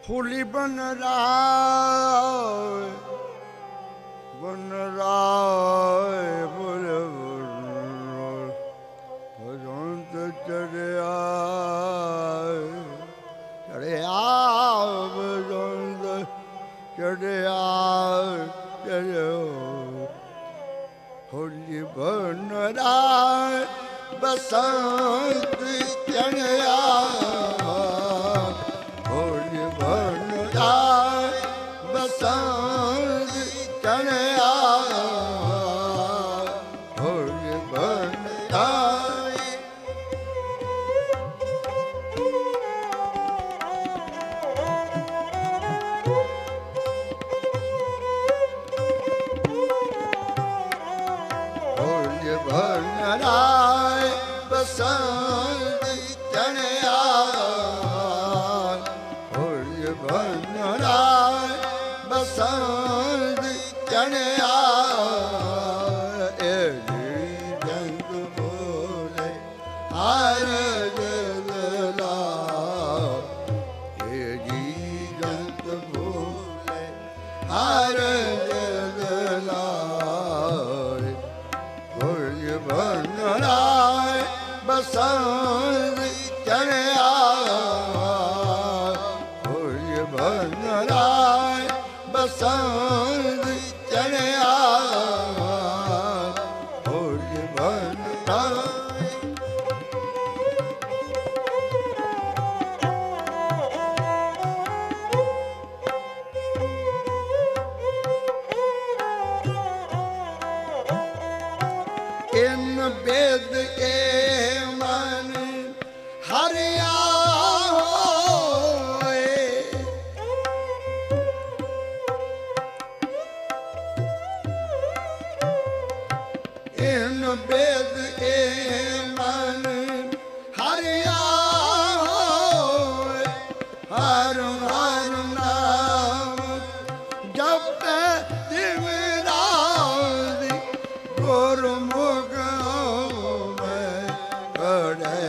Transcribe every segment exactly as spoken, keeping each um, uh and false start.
फूली बन राय बन राय बोले भजंत चढ़िया चढ़िया भजंत चढ़िया चढ़ो फूली बन राय बसंत चढ़िया बसंत चढ़िया फूल बनता फूल बनता बसंत चढ़िया फूल बनता बसंत चढ़िया जंग बोले हर जला जी जंग बोले हर जला फूल बनरा बसंत चढ़िया फूल बनरा बसंत चढ़िया फूल बनता इन वेद के मन हरिया इन वेद के मन हरिया हर हर नाम जप दिवराज गुरुमुख में खड़े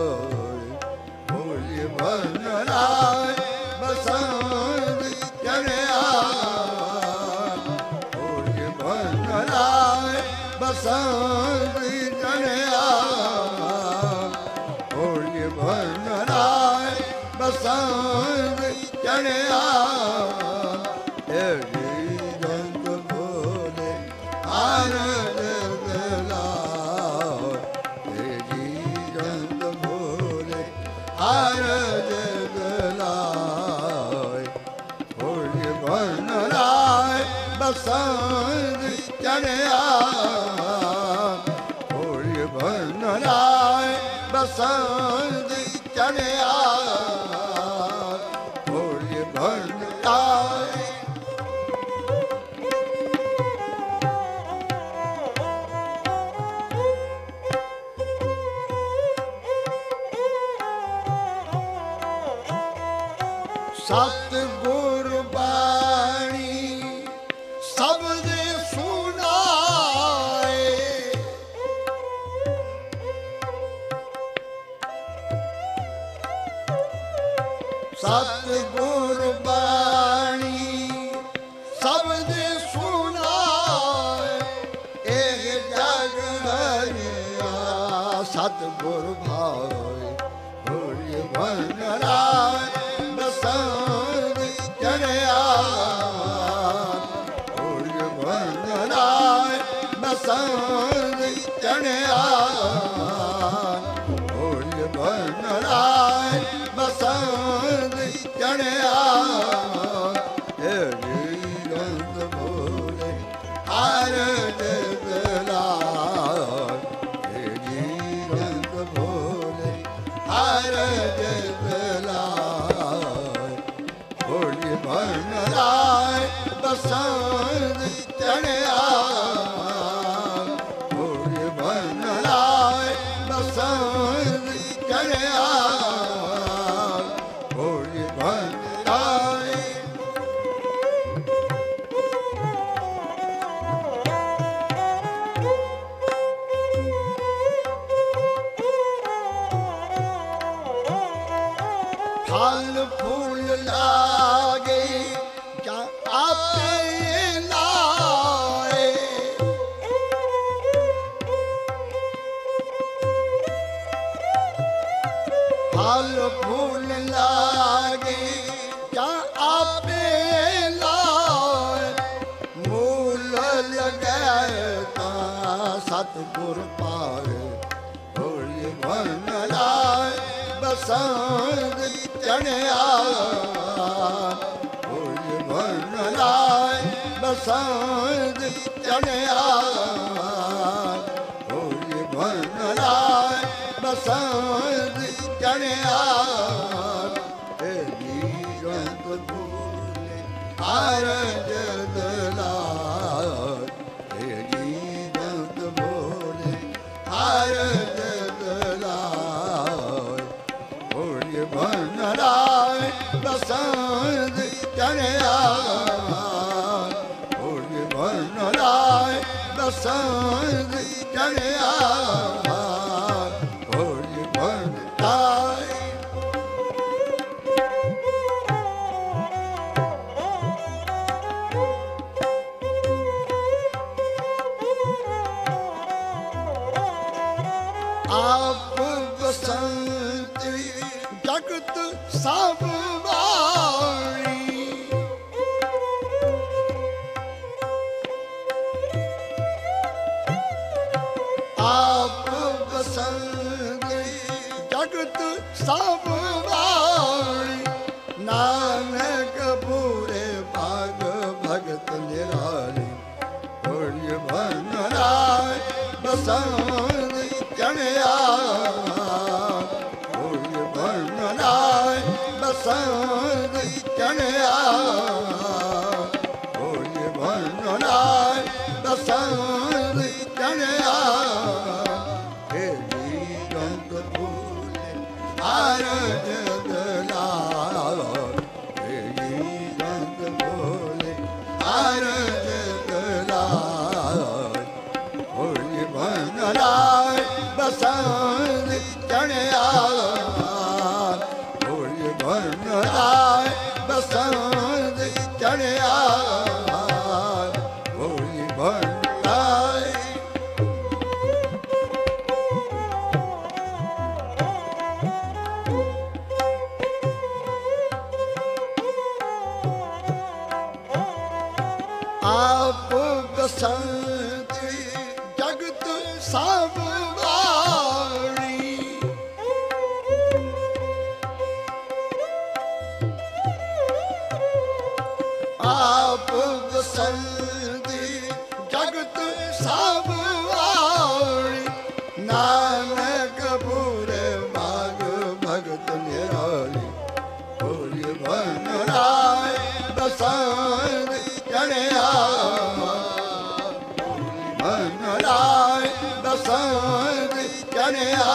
फूल बनरा बसंत चढ़िया फूल बनरा बसंत चढ़िया फूल बनरा बसंत चढ़िया जंग बोले हर जला जी जंग बोले हर जला फूल बनरा बसंत चढ़िया फूल बनरा बसंत चढ़िया फूल बनता सतगुर बाणी शब्द सुनाए सतगुर बाणी शब्द सुनाए एक जग हरिया सतगुर भाई फूल बनरा बसंत चढ़िया फूल बनरा बसंत चढ़िया फूल बनरा बसंत चढ़िया रंग बोले हर जला जी रंग बोले हर जला फूल बनरा बसंत चढ़िया फूल बनरा बसंत चढ़िया फूल बनता फल फूल ला ਗੁਰ ਪਾਵੇ ਹੋਲੀ ਬਨ ਲਾਏ ਬਸੰਤ ਚੜਿਆ ਹੋਲੀ ਬਨ ਲਾਏ ਬਸੰਤ ਚੜਿਆ ਹੋਲੀ ਬਨ ਲਾਏ ਬਸੰਤ ਚੜਿਆ ਤੇਰੀ ਗੰਤ ਭੂਲੇ ਹਰ ਜਦ ਲਾਏ ਤੇਰੀ ਗੰਤ ਭੂਲੇ ਹਰ ਜਦ ਲਾਏ ਹੋਲੀ ਬਨ ਲਾਏ ਬਸੰਤ ਚੜਿਆ ਹੋਲੀ ਬਨ ਲਾਏ ਬਸੰਤ ਚੜਿਆ ਹੋਲੀ ਬਨ ਲਾਏ ਆਪ ਬਸੰਤ ਜਗਤ ਸਭ ਵਾਲੀ ਆਪ ਬਸੰਤ ਜਗਤ ਸਭ ਵਾਲੀ ਨਾਨਕ ਪੂਰੇ ਭਾਗ ਭਗਤ ਨਿਰਾਲੀ ਹੋਲੀ ਬਨ ਲਾਏ ਬਸੰਤ ਚੜਿਆ ਹੋਲੀ ਬਨ ਲਾਏ ਬਸੰਤ ਚੜਿਆ ਹੋਲੀ ਬਨ ਲਾਏ ਬਸੰਤ ਚੜਿਆ ਤੇਰੀ ਗੰਤ ਭੂਲੇ ਹਰ ਜਗ ਲਾਏ ਤੇਰੀ ਗੰਤ ਭੂਲੇ ਹਰ ਜਗ ਲਾਏ ਹੋਲੀ ਬਨ ਲਾਏ ਬਸੰਤ ਚੜਿਆ ਹੋਲੀ ਬਨ ਲਾਏ ਬਸੰਤ ਚੜਿਆ ਹੋਲੀ ਬਨ ਲਾਏ ਆਪ ਬਸੰਤ ਜਗਤ ਸਭ ਵਾਲੀ ਆਪ ਬਸੰਤ ਜਗਤ ਸਭ ਵਾਲੀ ਨਾਨਕ ਪੂਰੇ ਭਾਗ ਭਗਤ ਨਿਰਾਲੀ ਹੋਲੀ ਬਨ ਲਾਏ ਬਸੰਤ ਚੜਿਆ ਬਨ ਲਾਏ ਬਸੰਤ ਚੜਿਆ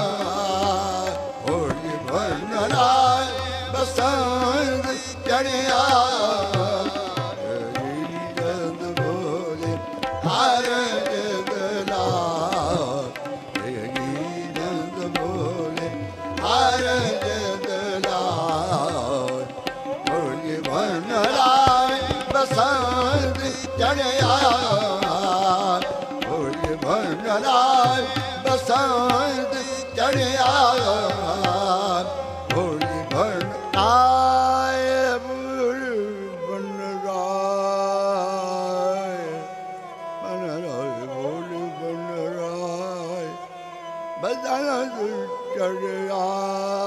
ਹੋਲੀ ਬਨ ਲਾਏ ਬਸੰਤ ਚੜਿਆ ਤੇਰੀ ਗੰਧ ਭੋਲੇ ਹਰ ਜਗ ਲਾਏ ਤੇਰੀ ਗੰਧ ਭੋਲੇ ਹਰ ਜਗ ਲਾਏ ਹੋਲੀ ਬਨ ਲਾਏ ਬਸੰਤ ਚੜਿਆ ਹੋਲੀ ਬਨ ਲਾਏ ਬਸੰਤ ਚੜਿਆ ਹੋਲੀ ਬਨ ਆਏ ਬੁਲ ਬਨ ਰਾਏ ਬਨ ਰਾਏ ਬੁਲ ਬਨ ਰਾਏ ਬਦਨ ਚੜਿਆ